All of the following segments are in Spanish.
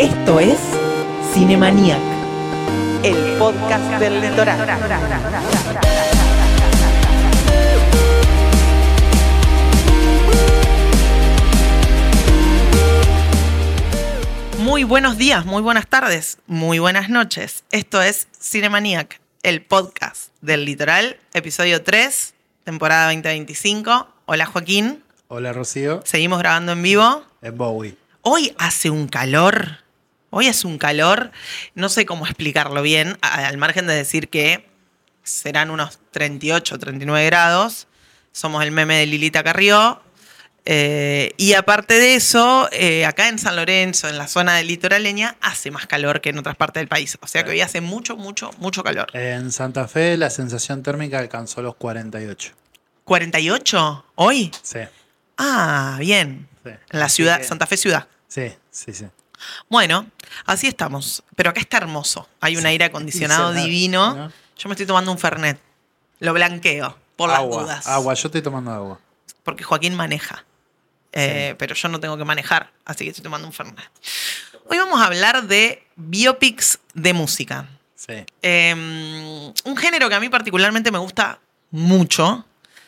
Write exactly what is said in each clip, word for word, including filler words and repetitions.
Esto es Cinemaniac, el podcast del litoral. Muy buenos días, muy buenas tardes, muy buenas noches. Esto es Cinemaniac, el podcast del litoral, episodio tres, temporada veinte veinticinco. Hola Joaquín. Hola Rocío. Seguimos grabando en vivo. Es Bowie. Hoy hace un calor, hoy hace un calor, no sé cómo explicarlo bien, al margen de decir que serán unos treinta y ocho, treinta y nueve grados. Somos el meme de Lilita Carrió. Eh, y aparte de eso, eh, acá en San Lorenzo, en la zona de litoraleña, hace más calor que en otras partes del país. O sea que hoy hace mucho, mucho, mucho calor. En Santa Fe la sensación térmica alcanzó los cuarenta y ocho. ¿cuarenta y ocho hoy? Sí. Ah, bien. Sí. En la Así ciudad, que... Santa Fe ciudad. Sí, sí, sí. Bueno, así estamos. Pero acá está hermoso. Hay un sí. aire acondicionado divino. ¿No? Yo me estoy tomando un Fernet. Lo blanqueo, por agua, las dudas. Agua, yo estoy tomando agua. Porque Joaquín maneja. Eh, sí. Pero yo no tengo que manejar, así que estoy tomando un Fernet. Hoy vamos a hablar de biopics de música. Sí. Eh, un género que a mí particularmente me gusta mucho.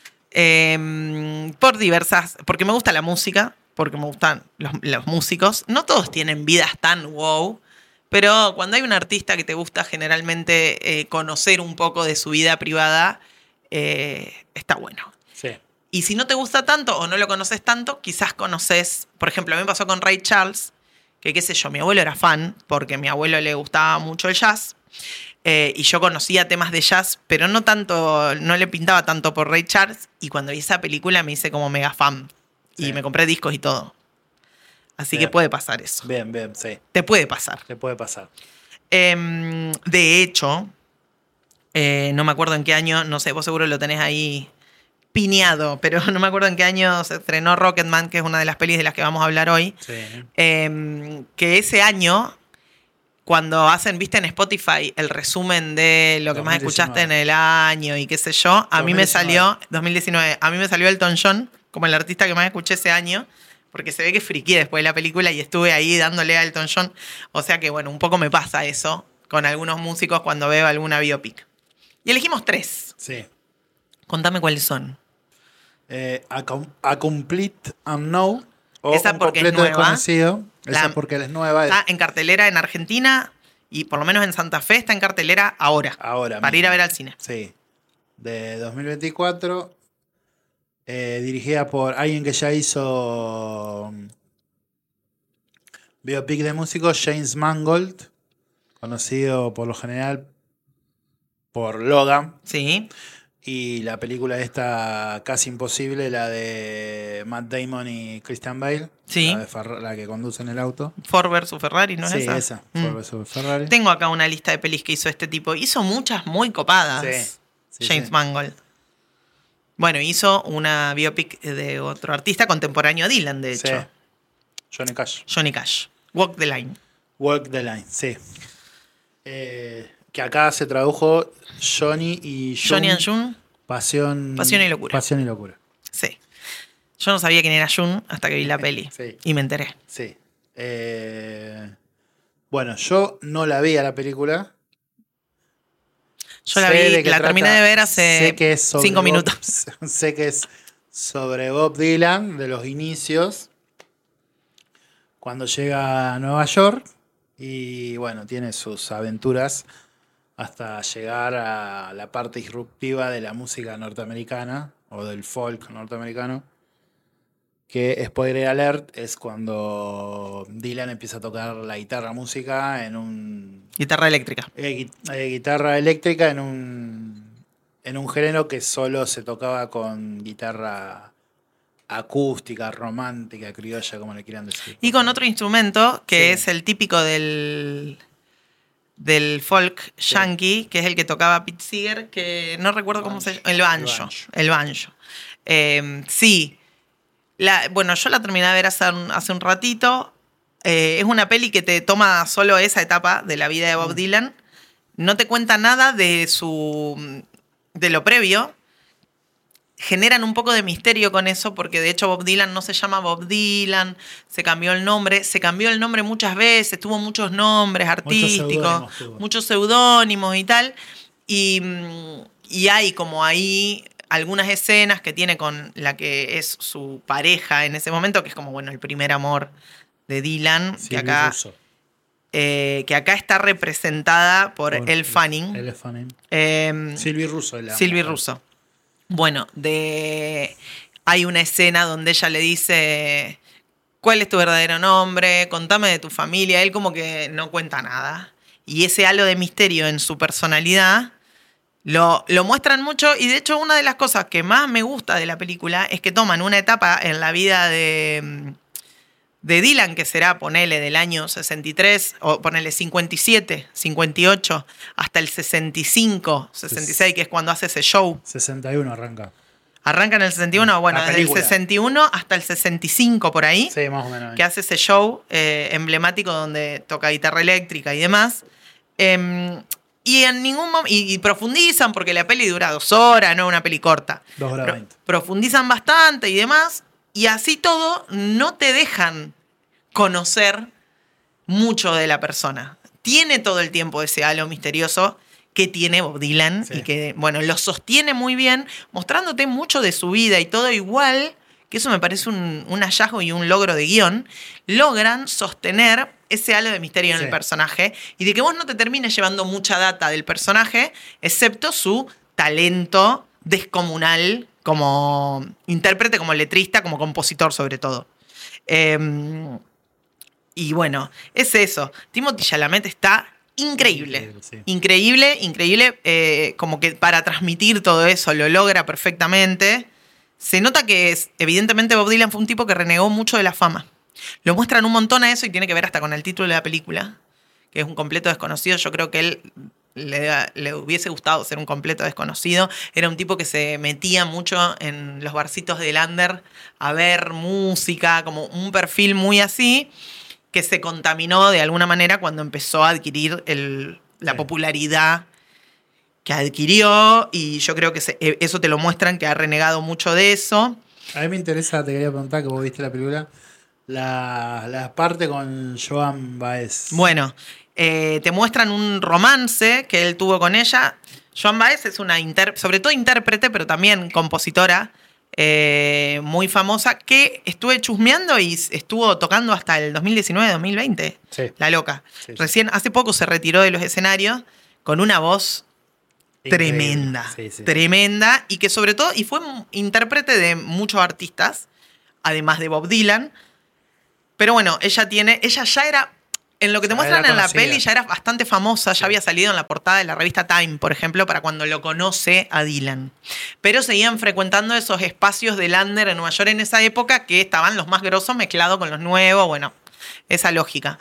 Eh, por diversas... Porque me gusta la música, porque me gustan los, los músicos. No todos tienen vidas tan wow, pero cuando hay un artista que te gusta generalmente eh, conocer un poco de su vida privada, eh, está bueno. Sí. Y si no te gusta tanto o no lo conoces tanto, quizás conoces... Por ejemplo, a mí me pasó con Ray Charles, que qué sé yo, mi abuelo era fan, porque a mi abuelo le gustaba mucho el jazz. Eh, y yo conocía temas de jazz, pero no tanto, no le pintaba tanto por Ray Charles. Y cuando vi esa película me hice como mega fan. Sí. Y me compré discos y todo. Así bien. Que puede pasar eso. Bien, bien, sí. Te puede pasar. Te puede pasar. Eh, de hecho, eh, no me acuerdo en qué año, no sé, vos seguro lo tenés ahí piñado, pero no me acuerdo en qué año se estrenó Rocketman, que es una de las pelis de las que vamos a hablar hoy. Sí. Eh, que ese año... Cuando hacen, viste, en Spotify el resumen de lo que dos mil diecinueve más escuchaste en el año y qué sé yo, a dos mil diecinueve. Mí me salió, dos mil diecinueve, a mí me salió Elton John como el artista que más escuché ese año, porque se ve que friqué después de la película y estuve ahí dándole a Elton John. O sea que, bueno, un poco me pasa eso con algunos músicos cuando veo alguna biopic. Y elegimos tres. Sí. Contame cuáles son. Eh, a, com- a Complete Unknown. O Esa un porque completo es nueva. Desconocido. Esa La, porque él es nueva. Está en cartelera en Argentina y por lo menos en Santa Fe está en cartelera ahora. Ahora Para mismo. ir a ver al cine. Sí. De dos mil veinticuatro. Eh, dirigida por alguien que ya hizo um, biopic de músicos, James Mangold. Conocido por lo general por Logan. Sí. Y la película esta Casi Imposible, la de Matt Damon y Christian Bale. Sí. La, de Ferra- la que conduce en el auto. Ford versus Ferrari, ¿no es sí, esa? esa. Mm. Ford versus Ferrari. Tengo acá una lista de pelis que hizo este tipo. Hizo muchas muy copadas. Sí, sí, James sí. Mangold. Bueno, hizo una biopic de otro artista contemporáneo a Dylan, de hecho. Sí. Johnny Cash. Johnny Cash. Walk the Line. Walk the Line, sí. Eh, que acá se tradujo Johnny y June. Johnny and June. Pasión, Pasión y locura. Pasión y locura. Sí. Yo no sabía quién era June hasta que vi la peli. Sí. Y me enteré. Sí. Eh, bueno, yo no la vi a la película. Yo la Sé vi, de qué la trata, terminé de ver hace sé que es sobre cinco Bob- minutos. Sé que es sobre Bob Dylan, de los inicios, cuando llega a Nueva York y bueno, tiene sus aventuras hasta llegar a la parte disruptiva de la música norteamericana o del folk norteamericano, que, spoiler alert, es cuando Dylan empieza a tocar la guitarra música en un... Guitarra eléctrica. Eh, eh, guitarra eléctrica en un, en un género que solo se tocaba con guitarra acústica, romántica, criolla, como le quieran decir. Y con otro instrumento que Sí. es el típico del, del folk yankee, que es el que tocaba Pete Seeger, que no recuerdo El cómo banjo. se llama. El banjo. El banjo. El banjo. Eh, sí. La, bueno, yo la terminé de ver hace un, hace un ratito. Eh, es una peli que te toma solo esa etapa de la vida de Bob Mm. Dylan. No te cuenta nada de su de lo previo. generan un poco de misterio con eso, porque de hecho Bob Dylan no se llama Bob Dylan, se cambió el nombre, se cambió el nombre muchas veces, tuvo muchos nombres artísticos, muchos seudónimos y tal, y, y hay como ahí algunas escenas que tiene con la que es su pareja en ese momento, que es como, bueno, el primer amor de Dylan, Silvio que acá... Russo. Eh, que acá está representada por, por Elle Fanning. Elle Fanning. Eh, Silvio Russo. Silvio Russo. Bueno, de, hay una escena donde ella le dice, ¿cuál es tu verdadero nombre? Contame de tu familia. Él como que no cuenta nada. Y ese halo de misterio en su personalidad lo, lo muestran mucho. Y de hecho una de las cosas que más me gusta de la película es que toman una etapa en la vida de... de Dylan, que será, ponele, del año sesenta y tres, o ponele cincuenta y siete, cincuenta y ocho, hasta el sesenta y cinco, sesenta y seis, que es cuando hace ese show. sesenta y uno arranca. Arranca en el sesenta y uno, bueno, la desde el sesenta y uno hasta el sesenta y cinco, por ahí. Sí, más o menos. Que hace ese show eh, emblemático donde toca guitarra eléctrica y demás. Eh, y en ningún momento. Y, y profundizan, porque la peli dura dos horas, no una peli corta. Dos horas Pro, veinte. Profundizan bastante y demás. Y así todo, no te dejan conocer mucho de la persona. Tiene todo el tiempo ese halo misterioso que tiene Bob Dylan, sí. Y que, bueno, lo sostiene muy bien, mostrándote mucho de su vida y todo igual, que eso me parece un, un hallazgo y un logro de guión, logran sostener ese halo de misterio en sí. el personaje y de que vos no te termines llevando mucha data del personaje, excepto su talento descomunal como intérprete, como letrista, como compositor sobre todo. Eh, y bueno, es eso. Timothy Chalamet está increíble. Increíble, sí. increíble, increíble eh, como que para transmitir todo eso lo logra perfectamente. Se nota que es, evidentemente Bob Dylan fue un tipo que renegó mucho de la fama. Lo muestran un montón a eso y tiene que ver hasta con el título de la película, que es un completo desconocido. Yo creo que él le, le hubiese gustado ser un completo desconocido. Era un tipo que se metía mucho en los barcitos del under a ver música, como un perfil muy así, que se contaminó de alguna manera cuando empezó a adquirir el, la sí. popularidad que adquirió, y yo creo que se, eso te lo muestran, que ha renegado mucho de eso. A mí me interesa, te quería preguntar, que vos viste la película, la, la parte con Joan Baez. Bueno, eh, te muestran un romance que él tuvo con ella. Joan Baez es una, inter, sobre todo intérprete, pero también compositora, Eh, muy famosa, que estuve chusmeando y estuvo tocando hasta el dos mil diecinueve, dos mil veinte. Sí. La loca. Sí, sí. Recién, hace poco se retiró de los escenarios con una voz increíble. Tremenda. Sí, sí. Tremenda. Y que sobre todo, y fue intérprete de muchos artistas, además de Bob Dylan. Pero bueno, ella tiene, ella ya era... En lo que te muestran en la peli ya era bastante famosa, sí. Ya había salido en la portada de la revista Time, por ejemplo, para cuando lo conoce a Dylan. Pero seguían frecuentando esos espacios del under en Nueva York en esa época, que estaban los más grosos mezclados con los nuevos, bueno, esa lógica.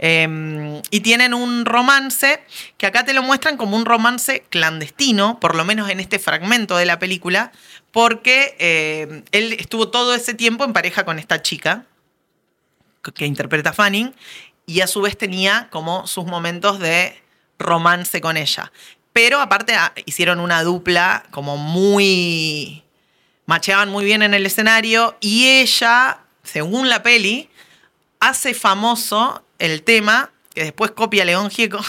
Eh, y tienen un romance que acá te lo muestran como un romance clandestino, por lo menos en este fragmento de la película, porque eh, él estuvo todo ese tiempo en pareja con esta chica, que interpreta Fanning, y a su vez tenía como sus momentos de romance con ella. Pero aparte hicieron una dupla como muy... macheaban muy bien en el escenario, y ella, según la peli, hace famoso el tema, que después copia León Gieco,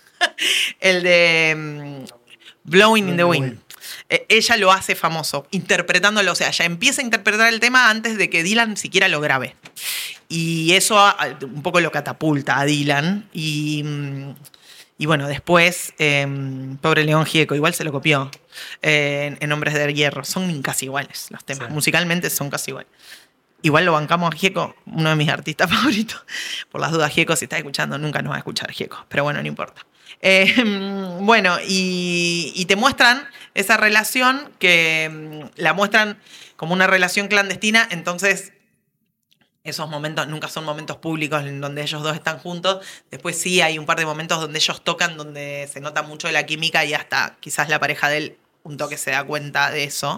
el de um, Blowing in the Wind. Eh, ella lo hace famoso, interpretándolo. O sea, ella empieza a interpretar el tema antes de que Dylan siquiera lo grabe. Y eso un poco lo catapulta a Dylan. Y, y bueno, después, eh, pobre León Gieco, igual se lo copió eh, en, en Hombres de Hierro. Son casi iguales los temas. Sí. Musicalmente son casi iguales. Igual lo bancamos a Gieco, uno de mis artistas favoritos. Por las dudas, Gieco, si estás escuchando, nunca nos va a escuchar Gieco. Pero bueno, no importa. Eh, bueno, y, y te muestran esa relación, que la muestran como una relación clandestina. Entonces, esos momentos nunca son momentos públicos en donde ellos dos están juntos. Después sí hay un par de momentos donde ellos tocan, donde se nota mucho de la química, y hasta quizás la pareja de él un toque se da cuenta de eso.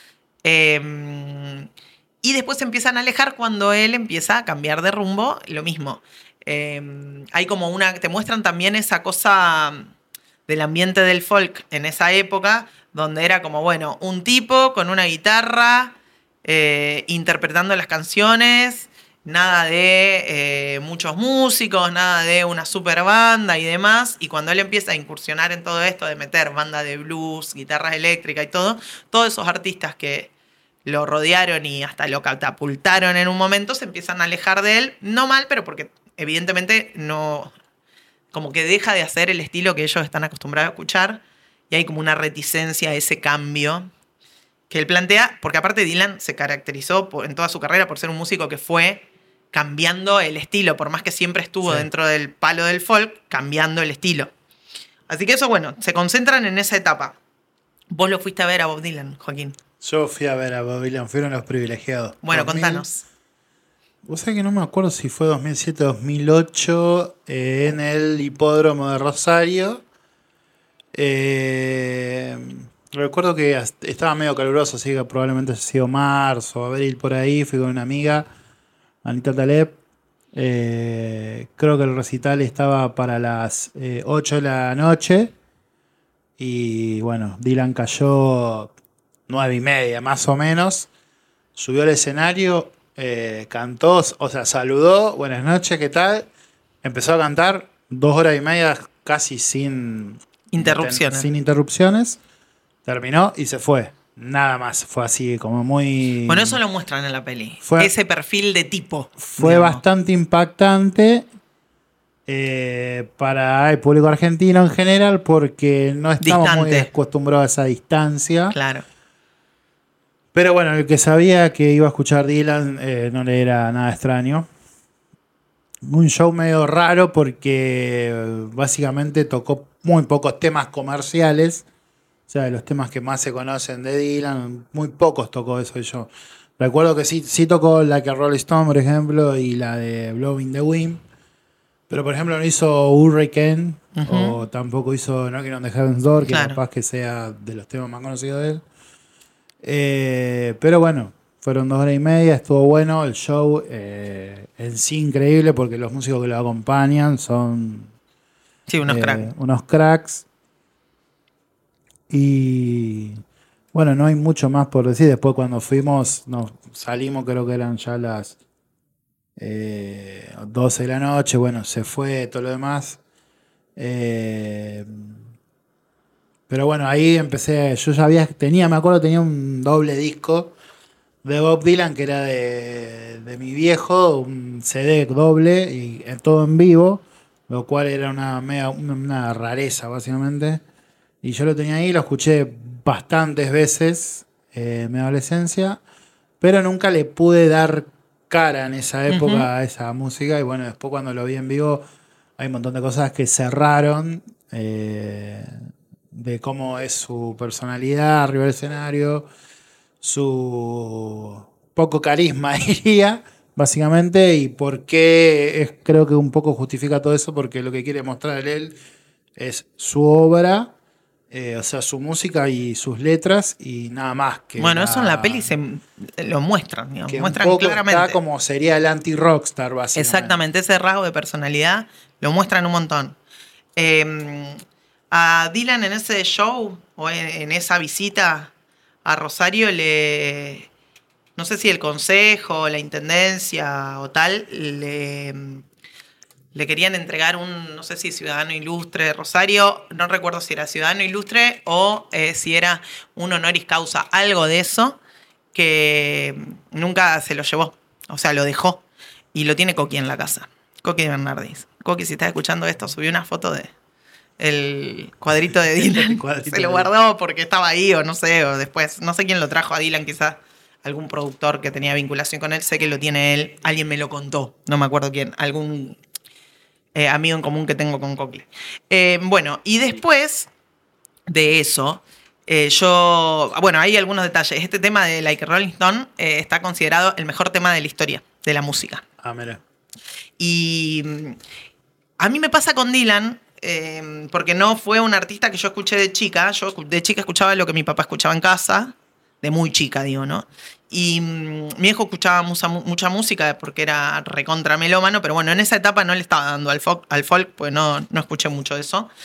Eh, y después se empiezan a alejar cuando él empieza a cambiar de rumbo. Lo mismo. Eh, hay como una... Te muestran también esa cosa del ambiente del folk en esa época, donde era como, bueno, un tipo con una guitarra eh, interpretando las canciones, nada de eh, muchos músicos, nada de una super banda y demás. Y cuando él empieza a incursionar en todo esto de meter banda de blues, guitarras eléctricas y todo, todos esos artistas que lo rodearon y hasta lo catapultaron en un momento se empiezan a alejar de él. No mal, pero porque evidentemente no... como que deja de hacer el estilo que ellos están acostumbrados a escuchar y hay como una reticencia a ese cambio que él plantea, porque aparte Dylan se caracterizó por, en toda su carrera por ser un músico que fue cambiando el estilo, por más que siempre estuvo sí. dentro del palo del folk, cambiando el estilo. Así que eso, bueno, se concentran en esa etapa. Vos lo fuiste a ver a Bob Dylan, Joaquín. Yo fui a ver a Bob Dylan, fueron los privilegiados. Bueno, dos mil contanos. Vos sabés que no me acuerdo si fue dos mil siete o dos mil ocho eh, en el hipódromo de Rosario. Eh, recuerdo que estaba medio caluroso, así que probablemente ha sido marzo o abril por ahí. Fui con una amiga, Anita Taleb. Eh, creo que el recital estaba para las eh, ocho de la noche. Y bueno, Dylan cayó nueve y media más o menos. Subió al escenario. Eh, cantó, o sea, saludó, buenas noches, ¿qué tal? Empezó a cantar dos horas y media casi sin interrupciones. Sin interrupciones. Terminó y se fue. Nada más, fue así como muy... Bueno, eso lo muestran en la peli. Fue, Ese perfil de tipo. Fue digamos. bastante impactante eh, para el público argentino en general porque no estamos Distante. muy acostumbrados a esa distancia. Claro. Pero bueno, el que sabía que iba a escuchar Dylan eh, no le era nada extraño. Un show medio raro porque eh, básicamente tocó muy pocos temas comerciales. O sea, de los temas que más se conocen de Dylan, muy pocos tocó eso yo. Recuerdo que sí, sí tocó la que Rolling Stone, por ejemplo, y la de Blowing the Wind. Pero, por ejemplo, no hizo Hurricane, uh-huh. o tampoco hizo Knocking on the Heaven's Door, que claro. capaz que sea de los temas más conocidos de él. Eh, pero bueno, fueron dos horas y media, estuvo bueno el show, eh, en sí increíble porque los músicos que lo acompañan son sí, unos, eh, cracks. unos cracks. Y bueno, no hay mucho más por decir. Después cuando fuimos, nos salimos, creo que eran ya las eh, doce de la noche, bueno, se fue todo lo demás. Eh, Pero bueno, ahí empecé, yo ya había, tenía, me acuerdo, tenía un doble disco de Bob Dylan que era de, de mi viejo, un C D doble y todo en vivo, lo cual era una, mega, una, una rareza básicamente. Y yo lo tenía ahí, lo escuché bastantes veces eh, en mi adolescencia, pero nunca le pude dar cara en esa época uh-huh. a esa música. Y bueno, después cuando lo vi en vivo hay un montón de cosas que cerraron. Eh, de cómo es su personalidad arriba del escenario, su poco carisma, diría, básicamente, y por qué es, creo que un poco justifica todo eso, porque lo que quiere mostrar él es su obra, eh, o sea, su música y sus letras, y nada más. Que bueno, la, eso en la peli se lo muestran, digamos, que muestran un poco claramente. Está como sería el anti-rockstar, básicamente. Exactamente, ese rasgo de personalidad lo muestran un montón. Eh, A Dylan en ese show o en, en esa visita a Rosario le, no sé si el consejo, la intendencia o tal, le, le querían entregar un, no sé si ciudadano ilustre de Rosario, no recuerdo si era ciudadano ilustre o eh, si era un honoris causa, algo de eso, que nunca se lo llevó, o sea, lo dejó y lo tiene Coqui en la casa, Coqui Bernardis. Coqui, si estás escuchando esto, subió una foto de el cuadrito de Dylan. Cuadrito se lo guardó porque estaba ahí o no sé, o después, no sé quién lo trajo a Dylan, quizás algún productor que tenía vinculación con él, sé que lo tiene él, alguien me lo contó, no me acuerdo quién, algún eh, amigo en común que tengo con Coqui. Eh, bueno, y después de eso, eh, yo, bueno, hay algunos detalles. Este tema de Like a Rolling Stone eh, está considerado el mejor tema de la historia de la música. Ah, mira. Y a mí me pasa con Dylan, Eh, porque no fue un artista que yo escuché de chica. Yo de chica escuchaba lo que mi papá escuchaba en casa, de muy chica, digo, ¿no? Y mmm, mi hijo escuchaba mucha, mucha música porque era recontra melómano, pero bueno, en esa etapa no le estaba dando al folk, al folk pues no, no escuché mucho de eso.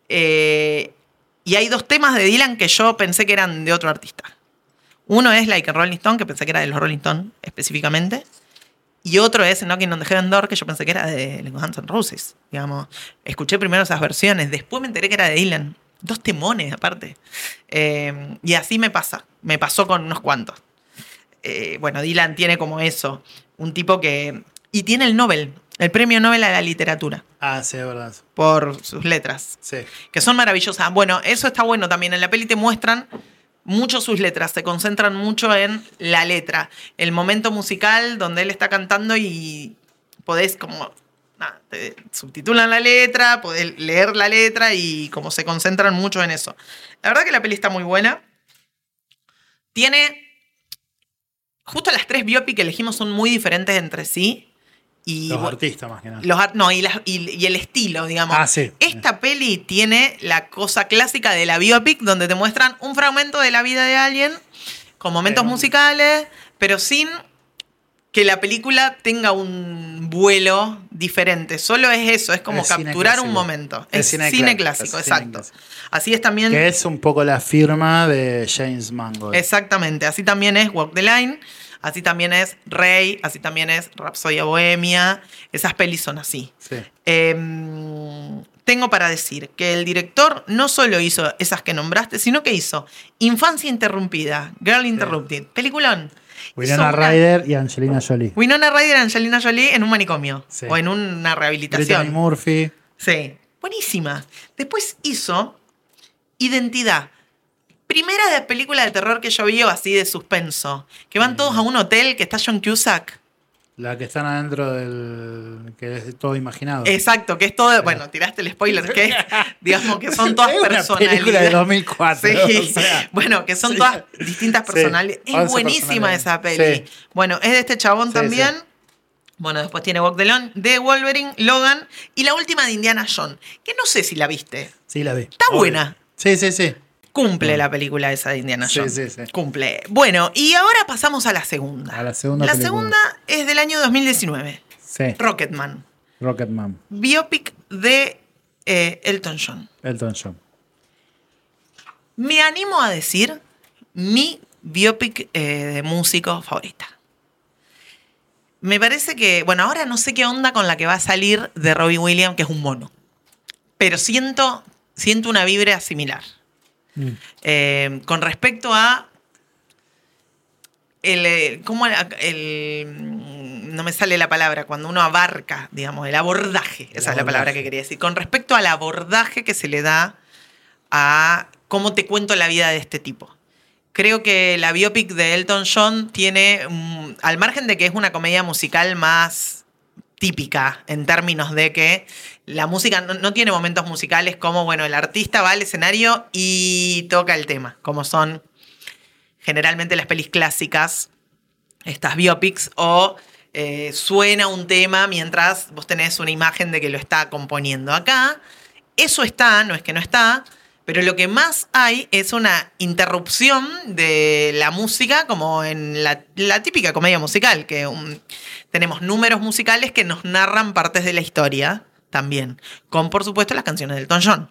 Eh, y hay dos temas de Dylan que yo pensé que eran de otro artista. Uno es Like a Rolling Stone, que pensé que era de los Rolling Stone específicamente. Y otro es Knocking on the Heaven Door, que yo pensé que era de los Guns N' Roses. Digamos, escuché primero esas versiones, después me enteré que era de Dylan. Dos temones, aparte. Eh, y así me pasa. Me pasó con unos cuantos. Eh, bueno, Dylan tiene como eso. Un tipo que... Y tiene el Nobel, el premio Nobel a la literatura. Ah, sí, es verdad. Por sus letras. Sí. Que son maravillosas. Bueno, eso está bueno también. En la peli te muestran mucho sus letras. Se concentran mucho en la letra. El momento musical donde él está cantando y podés como... Nada, te subtitulan la letra, podés leer la letra y como se concentran mucho en eso. La verdad que la peli está muy buena. Tiene... Justo las tres biopic que elegimos son muy diferentes entre sí. Y los artistas más que nada. Los, no, y, la, y, y el estilo, digamos. Ah, sí. Esta peli tiene la cosa clásica de la biopic, donde te muestran un fragmento de la vida de alguien, con momentos eh, musicales, pero sin que la película tenga un vuelo diferente. Solo es eso, es como es capturar un momento. Es, es cine, cine clásico, clásico, es exacto. Cine clásico. Así es también... Que es un poco la firma de James Mangold. Exactamente, así también es Walk the Line, así también es Rey, así también es Rapsodia Bohemia. Esas pelis son así. Sí. Eh, tengo para decir que el director no solo hizo esas que nombraste, sino que hizo Infancia Interrumpida, Girl Interrupted, sí. Peliculón. Winona Ryder y Angelina Jolie. Winona Ryder y Angelina Jolie en un manicomio. Sí. O en una rehabilitación. Brittany Murphy. Sí. Buenísima. Después hizo Identidad. Primera película de terror que yo vi así de suspenso. Que van todos a un hotel que está John Cusack. La que están adentro del... que es todo imaginado. Exacto, que es todo... Bueno, tiraste el spoiler, que es, digamos, que son todas personalidades. Es una película de dos mil cuatro. Sí, o sea, bueno, que son sí. todas distintas personalidades. Sí, es buenísima esa peli. Sí. Bueno, es de este chabón sí, también. Sí. Bueno, después tiene Walk the Line, de Wolverine, Logan y la última de Indiana Jones, que no sé si la viste. Sí, la vi. Está Obvio. buena. Sí, sí, sí. Cumple bueno. La película esa de Indiana Jones. Sí, sí, sí. Cumple. Bueno, y ahora pasamos a la segunda. A la segunda La película. segunda es del año dos mil diecinueve. Sí. Rocketman. Rocketman. Biopic de eh, Elton John. Elton John. Me animo a decir mi biopic eh, de músico favorita. Me parece que, bueno, ahora no sé qué onda con la que va a salir de Robbie Williams, que es un mono. Pero siento, siento una vibra similar. Mm. Eh, con respecto a el, ¿cómo el, el, no me sale la palabra, cuando uno abarca, digamos, el abordaje, el esa abordaje. Es la palabra que quería decir, con respecto al abordaje que se le da a cómo te cuento la vida de este tipo. Creo que la biopic de Elton John tiene, um, al margen de que es una comedia musical más típica en términos de que la música no, no tiene momentos musicales como, bueno, el artista va al escenario y toca el tema, como son generalmente las pelis clásicas, estas biopics, o eh, suena un tema mientras vos tenés una imagen de que lo está componiendo. Acá, eso está, no es que no está, pero lo que más hay es una interrupción de la música, como en la, la típica comedia musical, que um, tenemos números musicales que nos narran partes de la historia también, con por supuesto las canciones de Elton John.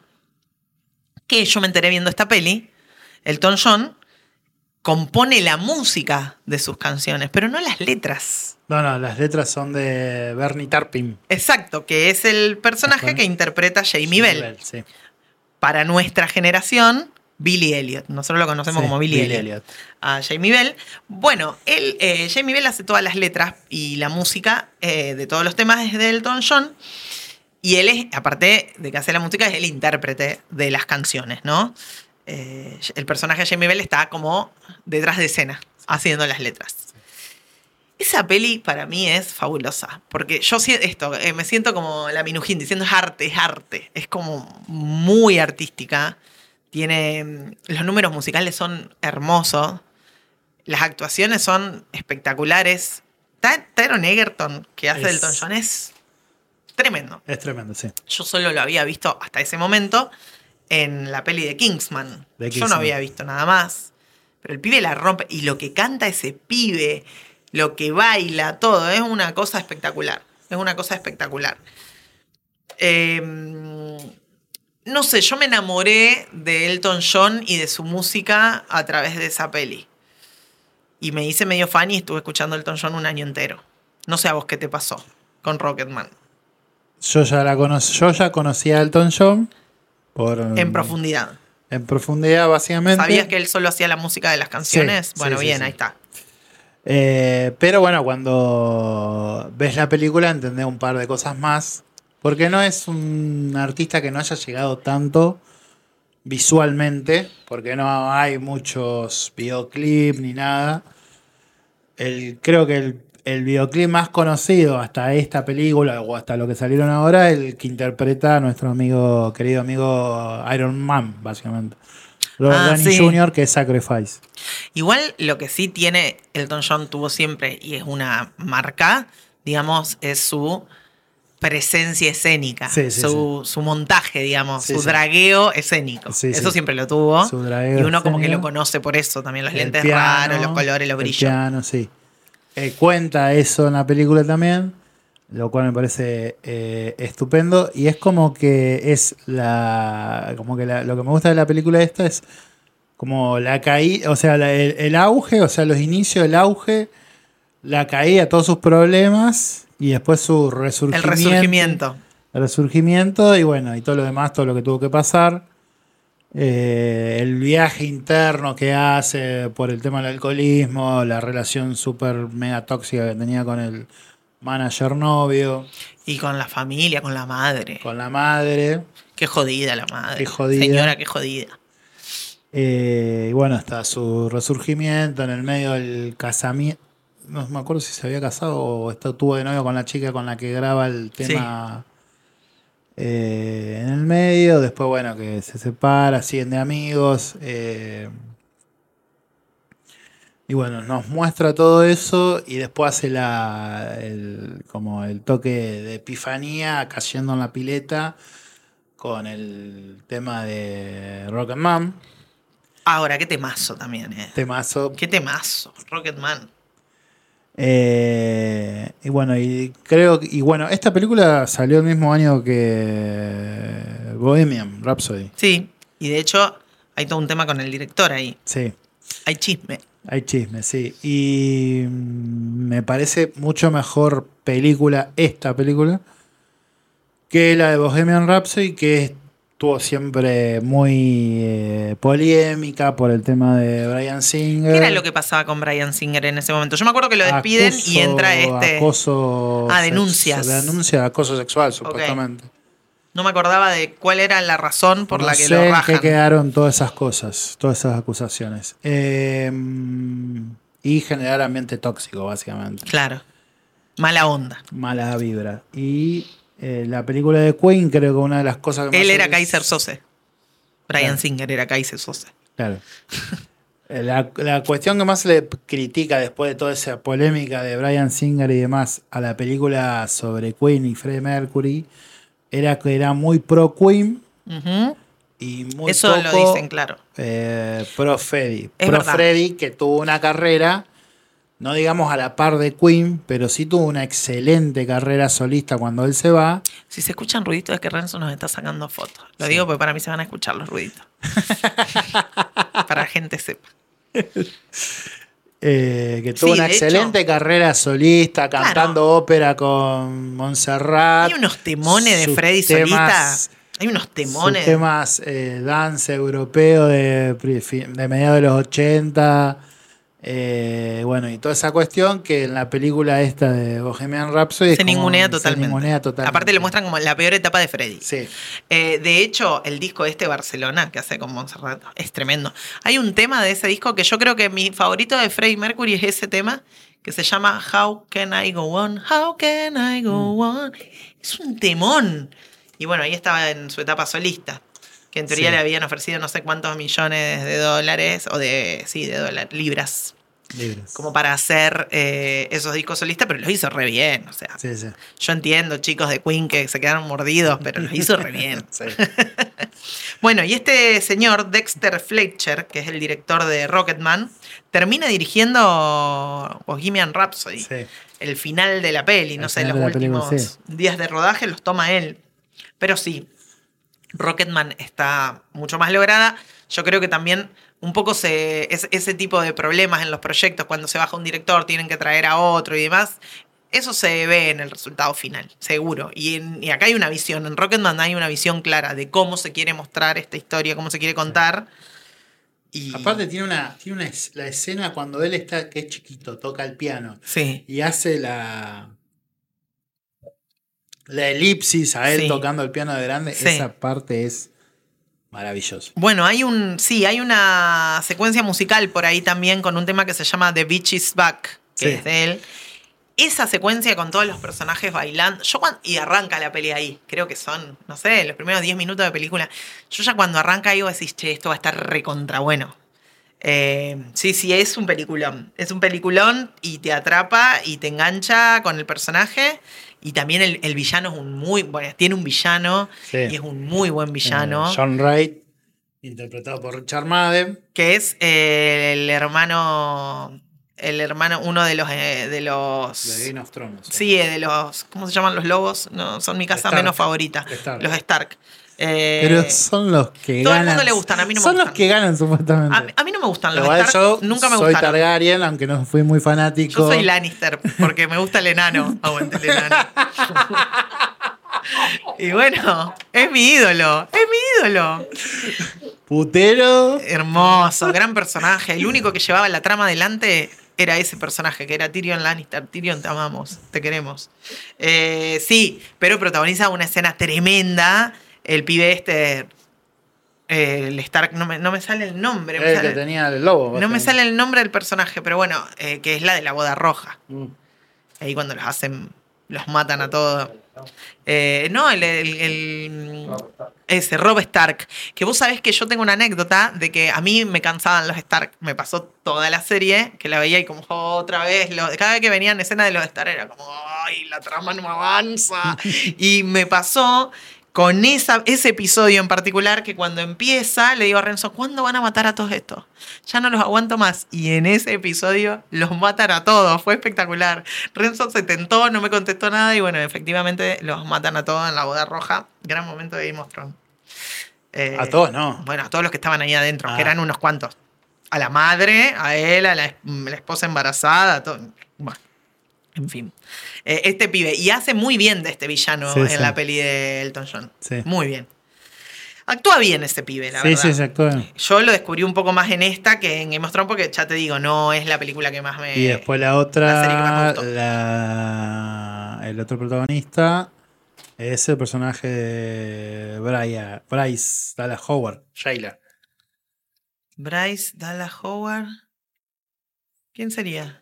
Que yo me enteré viendo esta peli, Elton John compone la música de sus canciones, pero no las letras. No, no, las letras son de Bernie Taupin. Exacto, que es el personaje Ajá. que interpreta a Jamie, Jamie Bell. Bell sí. Para nuestra generación, Billy Elliot. Nosotros lo conocemos sí, como Billy, Billy Elliot. Elliot. A Jamie Bell. Bueno, él, eh, Jamie Bell hace todas las letras y la música eh, de todos los temas es de Elton John. Y él es, aparte de que hace la música, es el intérprete de las canciones, ¿no? Eh, el personaje de Jamie Bell está como detrás de escena, haciendo las letras. Esa peli para mí es fabulosa, porque yo esto, eh, me siento como la Minujín diciendo es arte, es arte, es como muy artística, tiene, los números musicales son hermosos, las actuaciones son espectaculares. Taron Egerton, que hace es, Elton John, es tremendo. Es tremendo, sí. Yo solo lo había visto hasta ese momento en la peli de Kingsman. De Kingsman. Yo no había visto nada más, pero el pibe la rompe, y lo que canta ese pibe, lo que baila, todo, es una cosa espectacular. Es una cosa espectacular. Eh, no sé, yo me enamoré de Elton John y de su música a través de esa peli. Y me hice medio fan y estuve escuchando Elton John un año entero. No sé a vos qué te pasó con Rocketman. Yo ya la cono- yo ya conocía a Elton John por En profundidad. En profundidad, básicamente. ¿Sabías que él solo hacía la música de las canciones? Sí, bueno, sí, bien, sí, ahí sí. está. Eh, pero bueno, cuando ves la película entendés un par de cosas más. Porque no es un artista que no haya llegado tanto visualmente, porque no hay muchos videoclips ni nada. El, creo que el, el videoclip más conocido hasta esta película o hasta lo que salieron ahora, el que interpreta a nuestro amigo, querido amigo Iron Man, básicamente. Robert Ah, Downey sí. junior, que es Sacrifice. Igual lo que sí tiene Elton John tuvo siempre y es una marca, digamos, es su presencia escénica, Sí, sí, su, su montaje, digamos, Sí, su sí. dragueo escénico. Sí, Eso sí. siempre lo tuvo. Su dragueo Y uno como que lo escénico. conoce por eso, también los El lentes piano, raros, los colores, los el brillos. piano, sí. Eh, cuenta eso en la película también, lo cual me parece eh, estupendo. Y es como que es la. Como que la- lo que me gusta de la película esta es como la caída, o sea, la- el, el auge, o sea, los inicios del auge, la caída, todos sus problemas y después su El resurgimiento. resurgimiento. El resurgimiento y bueno, y todo lo demás, todo lo que tuvo que pasar. Eh, el viaje interno que hace por el tema del alcoholismo, la relación súper mega tóxica que tenía con el manager novio, Y con la familia, con la madre. con la madre. Qué jodida la madre. Qué jodida. Señora, qué jodida. Eh, y bueno, hasta su resurgimiento en el medio del casamiento. No me acuerdo si se había casado o estuvo de novio con la chica con la que graba el tema eh, en el medio. Después, bueno, que se separa, siguen de amigos. Eh, y bueno, nos muestra todo eso y después hace la, el, como el toque de epifanía cayendo en la pileta con el tema de Rocketman. Ahora, qué temazo también, eh. Temazo. Qué temazo. Rocketman. Eh, y bueno, y creo que- y bueno, esta película salió el mismo año que Bohemian Rhapsody. Sí, y de hecho hay todo un tema con el director ahí. Sí, Hay chisme. hay chisme, sí. Y mm, me parece mucho mejor película esta película que la de Bohemian Rhapsody, que estuvo siempre muy eh, polémica por el tema de Bryan Singer. ¿Qué era lo que pasaba con Bryan Singer en ese momento? Yo me acuerdo que lo despiden Acoso- y entra este... Acoso. Ah, sex- denuncias. Denuncia de acoso sexual, supuestamente. No me acordaba de cuál era la razón por no la que sé lo en rajan. qué quedaron todas esas cosas, todas esas acusaciones. Eh, y generar ambiente tóxico, básicamente. Claro. Mala onda. Mala vibra. Y eh, la película de Queen, creo que una de las cosas que más Él era es- Kaiser Sose. Bryan Claro. Singer era Kaiser Sose. Claro. Eh, La, la cuestión que más se le critica después de toda esa polémica de Bryan Singer y demás a la película sobre Queen y Freddie Mercury era que era muy pro Queen Ujú. y muy Eso poco lo dicen, claro. eh, pro Freddie. Es Pro verdad. Freddie que tuvo una carrera, no digamos a la par de Queen, pero sí tuvo una excelente carrera solista cuando él se va. Si se escuchan ruiditos es que Renzo nos está sacando fotos. Lo Sí. digo porque para mí se van a escuchar los ruiditos. Para la gente sepa. Eh, que tuvo Sí, una de excelente hecho. carrera solista, cantando Claro. ópera con Montserrat. Hay unos temones de Sus Freddy temas- solista. Hay unos Sus temones. temas eh, dance europeo de, de mediados de los ochenta. Eh, bueno, y toda esa cuestión que en la película esta de Bohemian Rhapsody es Se como- ningunea se totalmente. ningunea totalmente. Aparte le muestran como la peor etapa de Freddy. Sí, Eh, de hecho, el disco este Barcelona que hace con Montserrat es tremendo. Hay un tema de ese disco que yo creo que mi favorito de Freddie Mercury es ese tema que se llama How Can I Go On? How Can I Go On? Es un temón. Y bueno, ahí estaba en su etapa solista, que en teoría Sí. le habían ofrecido no sé cuántos millones de dólares, o de, sí, de dólares, libras, libres. como para hacer eh, esos discos solistas, pero los hizo re bien. O sea, Sí, sí. yo entiendo, chicos de Queen que se quedaron mordidos, pero los hizo re bien. Sí. Bueno, y este señor, Dexter Fletcher, que es el director de Rocketman, termina dirigiendo Bohemian Rhapsody. Sí. El final de la peli, no El sé, final los de la película, últimos sí. días de rodaje los toma él. Pero sí, Rocketman está mucho más lograda. Yo creo que también un poco se, es, ese tipo de problemas en los proyectos, cuando se baja un director, tienen que traer a otro y demás, eso se ve en el resultado final, seguro. Y, en, y acá hay una visión, en Rocketman hay una visión clara de cómo se quiere mostrar esta historia, cómo se quiere contar. Y... Aparte tiene una, tiene una la escena cuando él está, que es chiquito, toca el piano. Sí. Y hace la... La elipsis a él sí. tocando el piano de grande, sí. Esa parte es maravillosa. Bueno, hay un sí, hay una secuencia musical por ahí también con un tema que se llama The Beach is Back, que sí. es de él. Esa secuencia con todos los personajes bailando, yo cuando, y arranca la peli ahí, creo que son, no sé, los primeros diez minutos de película. Yo ya cuando arranca ahí vos decís, che, esto va a estar recontra bueno. Eh, sí, sí, es un peliculón. Es un peliculón y te atrapa y te engancha con el personaje. Y también el, el villano es un muy... Bueno, tiene un villano sí. y es un muy buen villano. Eh, John Wright, interpretado por Richard Madden. Que es eh, el hermano... El hermano, uno de los... Eh, de los de Game of Thrones. Sí, eh, de los... ¿Cómo se llaman los lobos? No, son mi casa Stark. menos favorita. Stark. Los Stark. Eh, Pero son los que todo ganan. Todo el mundo le gustan, a mí no me son gustan. Son los que ganan, supuestamente. A, a mí no me gustan los Igual Stark, yo nunca me soy gustaron. Soy Targaryen, aunque no fui muy fanático. Yo soy Lannister, porque me gusta el enano. Aguante el enano. Y bueno, es mi ídolo, es mi ídolo. Putero. Hermoso, gran personaje. El único que llevaba la trama adelante era ese personaje, que era Tyrion Lannister. Tyrion, te amamos, te queremos. Eh, sí, pero protagoniza una escena tremenda. El pibe este, eh, el Stark, no me, no me sale el nombre. El me sale, que tenía el lobo. No me sale el nombre del personaje, pero bueno, eh, que es la de la boda roja. Mm. Ahí cuando los hacen, los matan a todos. Eh, no, el, el, el ese Robb Stark, que vos sabés que yo tengo una anécdota de que a mí me cansaban los Stark, me pasó toda la serie que la veía y como otra vez, lo, cada vez que venían escenas de los Stark era como ay, la trama no avanza. Y me pasó con esa, ese episodio en particular que cuando empieza le digo a Renzo, ¿cuándo van a matar a todos estos? Ya no los aguanto más. Y en ese episodio los matan a todos. Fue espectacular. Renzo se tentó, no me contestó nada y bueno, efectivamente los matan a todos en la boda roja. Gran momento de Game of Thrones. Eh, a todos, ¿no? Bueno, a todos los que estaban ahí adentro, ah. que eran unos cuantos. A la madre, a él, a la, la esposa embarazada, a todo. Bueno, en fin. Eh, este pibe. Y hace muy bien de este villano sí, en sí. la peli de Elton John. Sí. Muy bien. Actúa bien ese pibe, la sí, verdad. Sí, sí, actúa bien. Yo lo descubrí un poco más en esta que en Game of Thrones porque ya te digo, no es la película que más me... Y después la otra, la serie que más me gustó. La, el otro protagonista es el personaje de Brian, Bryce Dallas Howard, Shayla. Bryce Dallas Howard. ¿Quién sería?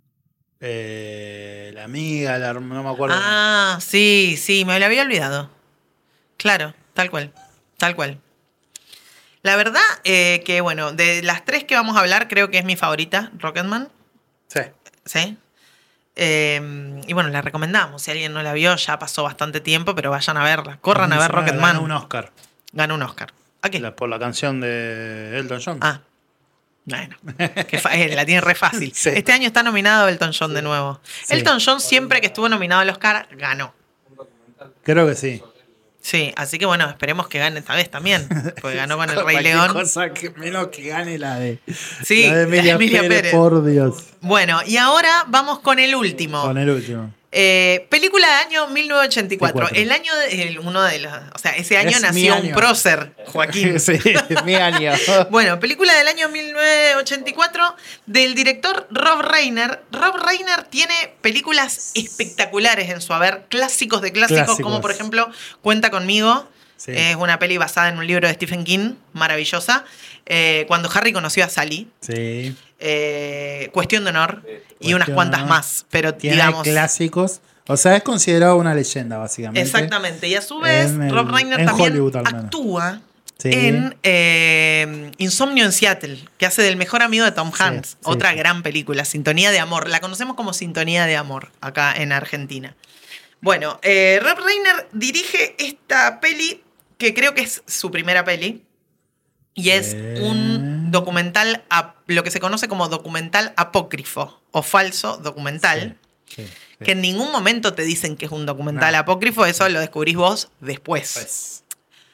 Eh, la amiga, la, no me acuerdo. Ah, sí, sí, me la había olvidado. Claro, tal cual, tal cual. La verdad eh, que, bueno, de las tres que vamos a hablar, creo que es mi favorita, Rocketman. Sí. Sí. Eh, y bueno, la recomendamos. Si alguien no la vio, ya pasó bastante tiempo, pero vayan a verla. Corran a ver Rocketman. Ganó un Oscar. Ganó un Oscar. ¿A qué? La, por la canción de Elton John. Ah. Bueno, que fa- eh, la tiene re fácil. Sí. Este año está nominado Elton John sí. de nuevo. Sí. Elton John siempre que estuvo nominado al Oscar, ganó. Creo que sí. Sí, así que bueno, esperemos que gane esta vez también. Porque ganó con el Rey León. Cosa que menos que gane la de, sí, la de Emilia, Emilia Pérez, Pérez. Por Dios. Bueno, y ahora vamos con el último. Con el último. Eh, película de año mil novecientos ochenta y cuatro. El año, de, el, uno de los, o sea, ese año es nació año. un prócer, Joaquín. Sí, mi año. Bueno, película del año mil novecientos ochenta y cuatro del director Rob Reiner. Rob Reiner tiene películas espectaculares en su haber, clásicos de clásicos, clásicos. como por ejemplo Cuenta conmigo. Sí. Es una peli basada en un libro de Stephen King, maravillosa. Eh, cuando Harry conoció a Sally. Sí. Eh, Cuestión de honor Cuestión y unas cuantas más, pero tiene digamos clásicos, o sea, es considerado una leyenda básicamente. Exactamente, y a su vez en Rob el, Reiner también actúa sí. en eh, Insomnio en Seattle, que hace del mejor amigo de Tom Hanks, sí, sí, otra sí. gran película, Sintonía de Amor, la conocemos como Sintonía de Amor acá en Argentina. Bueno, eh, Rob Reiner dirige esta peli que creo que es su primera peli. Y es eh... un documental, lo que se conoce como documental apócrifo o falso documental, sí, sí, sí. que en ningún momento te dicen que es un documental no. apócrifo, eso lo descubrís vos después. Pues.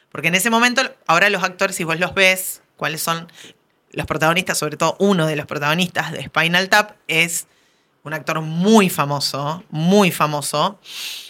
Porque en ese momento, ahora los actores, si vos los ves, cuáles son los protagonistas, sobre todo uno de los protagonistas de Spinal Tap, es un actor muy famoso, muy famoso.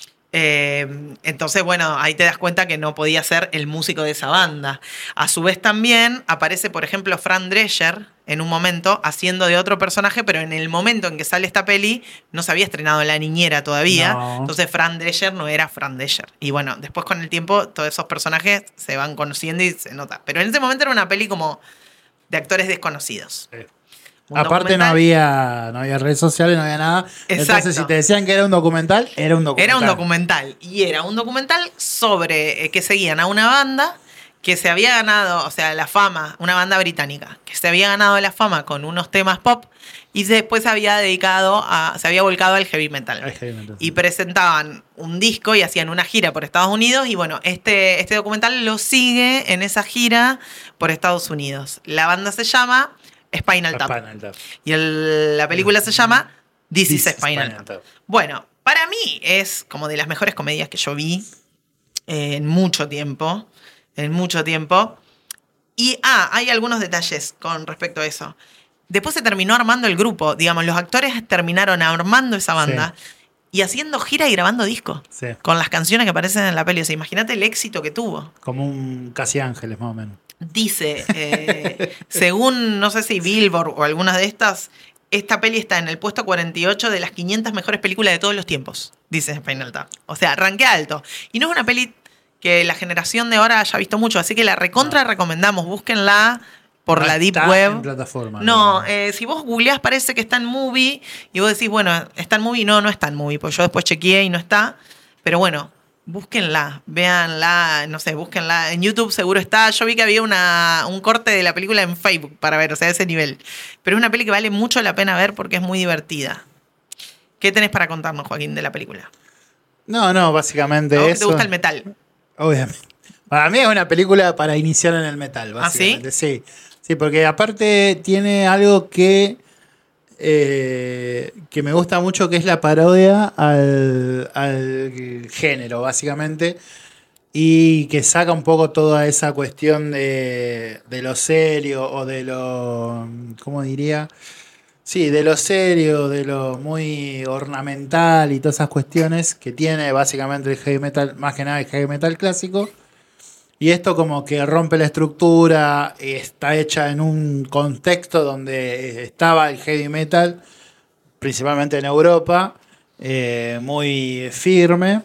Eh, entonces, bueno, ahí te das cuenta que no podía ser el músico de esa banda. A su vez también aparece, por ejemplo, Fran Drescher en un momento haciendo de otro personaje, pero en el momento en que sale esta peli no se había estrenado La Niñera todavía. No. Entonces Fran Drescher no era Fran Drescher. Y bueno, después con el tiempo todos esos personajes se van conociendo y se nota. Pero en ese momento era una peli como de actores desconocidos. Sí. Aparte no había, no había redes sociales, no había nada. Exacto. Entonces, si te decían que era un documental, era un documental. Era un documental. Y era un documental sobre eh, que seguían a una banda que se había ganado, o sea, la fama, una banda británica, que se había ganado la fama con unos temas pop y después se había dedicado a, se había volcado al heavy metal. Al heavy metal. Y presentaban un disco y hacían una gira por Estados Unidos y bueno, este, este documental lo sigue en esa gira por Estados Unidos. La banda se llama Spinal Tap. Spinal Tap. Y el, la película se llama This, This is Spinal, Spinal Tap. Tap. Bueno, para mí es como de las mejores comedias que yo vi eh, en mucho tiempo. En mucho tiempo. Y, ah, hay algunos detalles con respecto a eso. Después se terminó armando el grupo. Digamos, los actores terminaron armando esa banda sí. y haciendo gira y grabando discos. Sí. Con las canciones que aparecen en la peli. O sea, imagínate el éxito que tuvo. Como un Casi Ángeles, más o menos. Dice, eh, según, no sé si Billboard o algunas de estas, esta peli está en el puesto cuarenta y ocho de las quinientas mejores películas de todos los tiempos, dice Spinal Tap. O sea, arranqué alto. Y no es una peli que la generación de ahora haya visto mucho, así que la recontra no. recomendamos. Búsquenla por no la Deep está Web. En plataforma, no, no. Eh, si vos googleás parece que está en Movie y vos decís, bueno, está en Movie. No, no está en Movie, porque yo después chequeé y no está. Pero bueno, búsquenla, véanla, no sé, búsquenla. En YouTube seguro está. Yo vi que había una, un corte de la película en Facebook para ver, o sea, ese nivel. Pero es una peli que vale mucho la pena ver porque es muy divertida. ¿Qué tenés para contarnos, Joaquín, de la película? No, no, básicamente ¿A vos eso. que te gusta el metal? Obviamente. Para mí es una película para iniciar en el metal, básicamente. ¿Ah, sí? Sí, sí, porque aparte tiene algo que, eh, que me gusta mucho, que es la parodia al, al género, básicamente. Y que saca un poco toda esa cuestión de, de lo serio o de lo... ¿Cómo diría? Sí, de lo serio, de lo muy ornamental y todas esas cuestiones que tiene básicamente el heavy metal, más que nada el heavy metal clásico. Y esto como que rompe la estructura, está hecha en un contexto donde estaba el heavy metal, principalmente en Europa, eh, muy firme.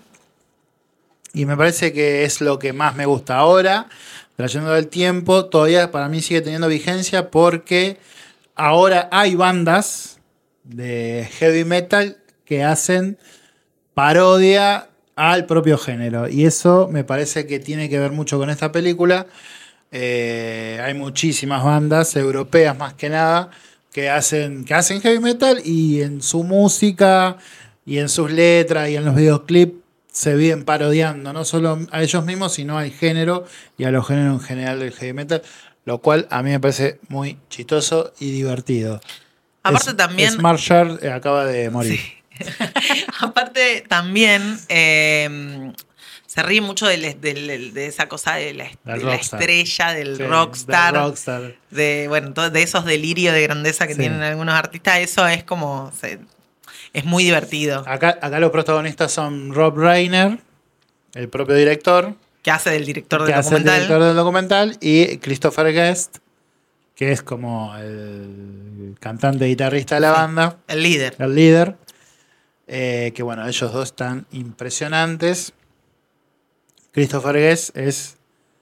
Y me parece que es lo que más me gusta ahora, trayendo el tiempo, todavía para mí sigue teniendo vigencia porque... Ahora hay bandas de heavy metal que hacen parodia al propio género. Y eso me parece que tiene que ver mucho con esta película. Eh, hay muchísimas bandas europeas más que nada que hacen, que hacen heavy metal y en su música y en sus letras y en los videoclips se viven parodiando no solo a ellos mismos, sino al género y a los géneros en general del heavy metal. Lo cual a mí me parece muy chistoso y divertido. Aparte es, también... Smart Shard acaba de morir. Sí. Aparte también eh, se ríe mucho de, de, de, de esa cosa de la, de la estrella, del sí, rockstar. Del rockstar. De, bueno, de esos delirios de grandeza que sí. tienen algunos artistas. Eso es como... Se, es muy divertido. Acá, acá los protagonistas son Rob Reiner, el propio director... Que hace del director que del hace documental. El director del documental. Y Christopher Guest, que es como el cantante y guitarrista de la sí, banda. El líder. El líder. Eh, que bueno, ellos dos están impresionantes. Christopher Guest es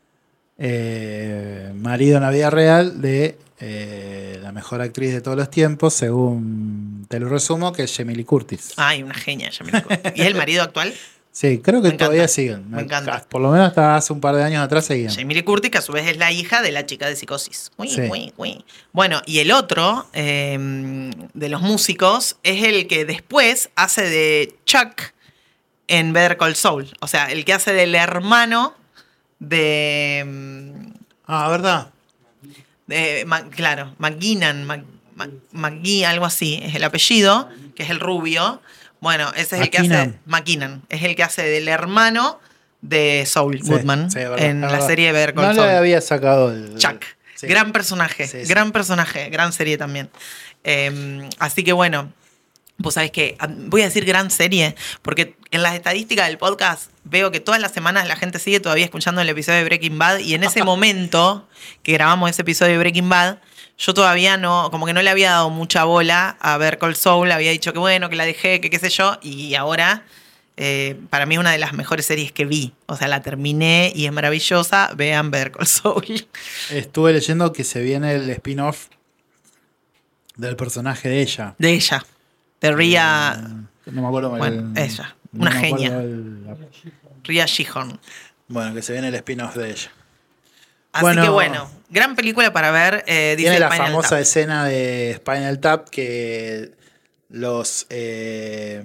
eh, marido en la vida real de eh, la mejor actriz de todos los tiempos, según te lo resumo, que es Jamie Lee Curtis. Ay, una genia, Jamie Lee Curtis. ¿Y es el marido actual? Sí, creo que me todavía encanta, siguen. Me encanta. Por lo menos hasta hace un par de años atrás seguían. Jamie Lee Curtis, que a su vez es la hija de la chica de Psicosis. Uy, sí. uy, uy. Bueno, y el otro eh, de los músicos es el que después hace de Chuck en Better Call Saul. O sea, el que hace del hermano de... Ah, ¿verdad? De, claro, McGinnan, Mac, Mac, McGee, algo así, es el apellido, que es el rubio. Bueno, ese es McKinnon. el que hace... McKinnon. Es el que hace del hermano de Saul Sí, Goodman sí, verdad, en verdad. la serie de Better Call No Saul. le había sacado el... Chuck. Sí. Gran personaje, Sí, sí. gran personaje, gran serie también. Eh, así que bueno, vos sabés que voy a decir gran serie, porque en las estadísticas del podcast veo que todas las semanas la gente sigue todavía escuchando el episodio de Breaking Bad y en ese momento que grabamos ese episodio de Breaking Bad, yo todavía no, como que no le había dado mucha bola a Better Call Saul, había dicho que bueno, que la dejé, que qué sé yo, y ahora eh, para mí es una de las mejores series que vi. O sea, la terminé y es maravillosa. Vean Better Call Saul. Estuve leyendo que se viene el spin-off del personaje de ella. De ella, de Rhea, Eh, no me acuerdo. bueno, el- ella, no una me acuerdo genia. el- Rhea Sheehan. bueno, que se viene el spin-off de ella. Así Bueno, que bueno, gran película para ver. Eh, dice Tiene la Spinal famosa Tap. escena de Spinal Tap que los, eh,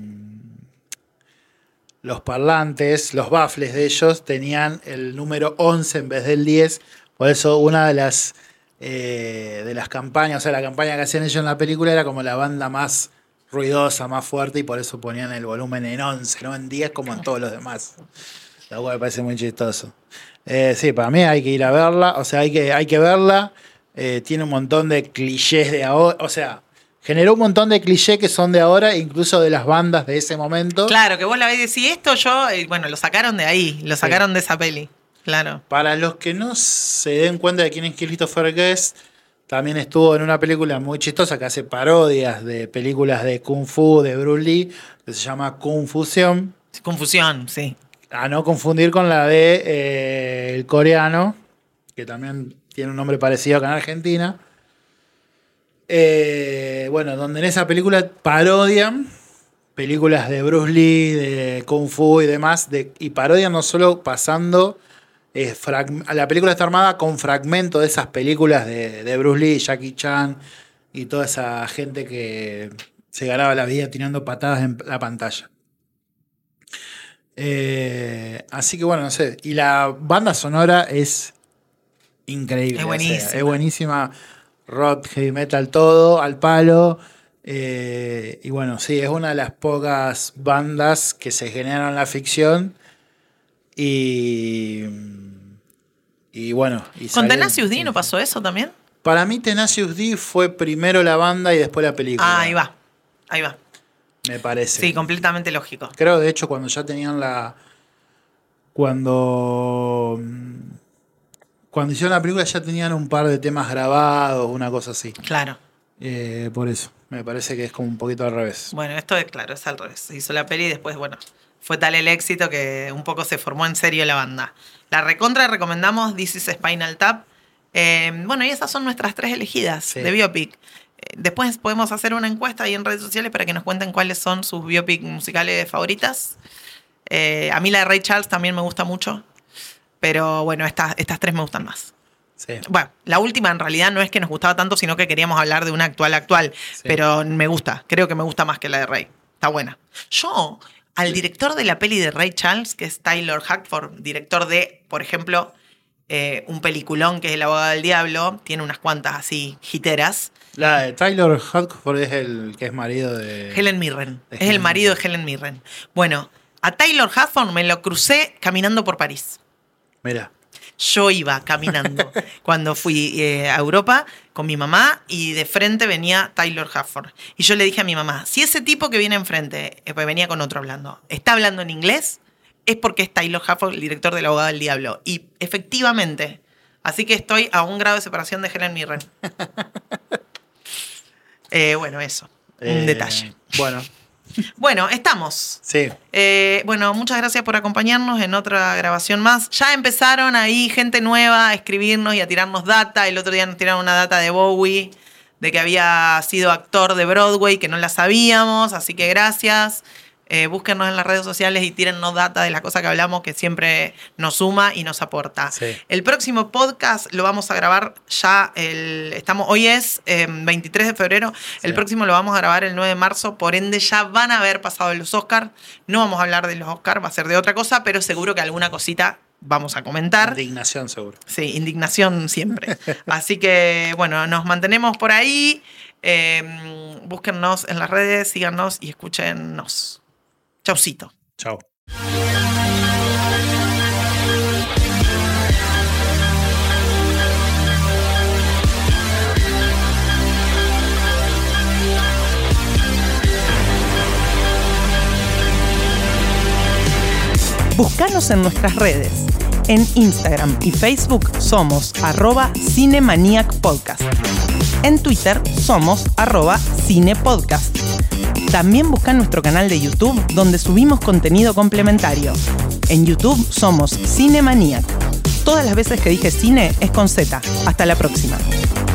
los parlantes, los baffles de ellos tenían el número once en vez del diez. Por eso una de las, eh, de las campañas, o sea, la campaña que hacían ellos en la película era como la banda más ruidosa, más fuerte, y por eso ponían el volumen en once, no en diez como en todos los demás. Lo cual me parece muy chistoso. Eh, sí, para mí hay que ir a verla, o sea, hay que, hay que verla. Eh, tiene un montón de clichés de ahora, o sea, generó un montón de clichés que son de ahora, incluso de las bandas de ese momento. Claro, que vos la ves y decís esto yo, eh, bueno, lo sacaron de ahí, lo sacaron Sí. de esa peli. Claro. Para los que no se den cuenta de quién es Christopher Guest, también estuvo en una película muy chistosa que hace parodias de películas de Kung Fu de Bruce Lee, que se llama Kung Fusión. Confusión, sí. A no confundir con la de eh, el coreano, que también tiene un nombre parecido acá en Argentina. Eh, bueno, donde en esa película parodian películas de Bruce Lee, de Kung Fu y demás, de, y parodian no solo pasando... Eh, frag- la película está armada con fragmentos de esas películas de, de Bruce Lee, Jackie Chan y toda esa gente que se ganaba la vida tirando patadas en la pantalla. Eh, así que bueno, no sé. Y la banda sonora es increíble. Es o sea, buenísima. es buenísima. Rock, heavy metal, todo al palo. Eh, y bueno, sí, es una de las pocas bandas que se generan en la ficción. Y. Y bueno. Y ¿Con salieron- Tenacious D no pasó eso también? Para mí, Tenacious D fue primero la banda y después la película. Ah, ahí va. Ahí va. Me parece. Sí, completamente lógico. Creo, de hecho, cuando ya tenían la. Cuando. Cuando hicieron la película ya tenían un par de temas grabados, una cosa así. Claro. Eh, por eso. Me parece que es como un poquito al revés. Bueno, esto es claro, es al revés. Se hizo la peli y después, bueno, fue tal el éxito que un poco se formó en serio la banda. La recontra recomendamos This is Spinal Tap. Eh, bueno, y esas son nuestras tres elegidas Sí. de biopic. Eh, después podemos hacer una encuesta ahí en redes sociales para que nos cuenten cuáles son sus biopic musicales favoritas. Eh, a mí la de Ray Charles también me gusta mucho. Pero bueno, estas, estas tres me gustan más. Sí. Bueno, la última en realidad no es que nos gustaba tanto, sino que queríamos hablar de una actual actual. Sí. Pero me gusta, creo que me gusta más que la de Ray. Está buena. Yo, al director de la peli de Ray Charles, que es Taylor Hackford, director de, por ejemplo, eh, un peliculón que es El abogado del diablo, tiene unas cuantas así hiteras. La de Tyler Hackford es el que es marido de. Helen Mirren. de Es el Helen marido Mirren. de Helen Mirren. Bueno, a Taylor Hackford me lo crucé caminando por París. Mira. Yo iba caminando cuando fui eh, a Europa con mi mamá y de frente venía Taylor Hackford. Y yo le dije a mi mamá, si ese tipo que viene enfrente, eh, pues venía con otro hablando, está hablando en inglés, es porque es Taylor Hackford, el director del abogado del diablo. Y efectivamente, así que estoy a un grado de separación de Helen Mirren. eh, bueno, eso, un Eh, detalle. Bueno, Bueno, estamos. sí. Eh, bueno, muchas gracias por acompañarnos en otra grabación más. Ya empezaron ahí gente nueva a escribirnos y a tirarnos data. El otro día nos tiraron una data de Bowie, de que había sido actor de Broadway, que no la sabíamos, así que gracias. Eh, búsquennos en las redes sociales y tírennos data de las cosas que hablamos, que siempre nos suma y nos aporta. Sí. El próximo podcast lo vamos a grabar ya, el, estamos, hoy es eh, veintitrés de febrero, Sí. el próximo lo vamos a grabar el nueve de marzo, por ende ya van a haber pasado los Oscars. No vamos a hablar de los Oscars, va a ser de otra cosa, pero seguro que alguna cosita vamos a comentar. Indignación, seguro. Sí, indignación siempre. Así que, bueno, nos mantenemos por ahí. Eh, búsquennos en las redes, síganos y escúchenos. Chaucito. Chao. Búscanos en nuestras redes. En Instagram y Facebook somos arroba Cinemaniac Podcast. En Twitter somos arroba cinepodcast. También busca nuestro canal de YouTube, donde subimos contenido complementario. En YouTube somos Cinemaniac. Todas las veces que dije cine es con Z. Hasta la próxima.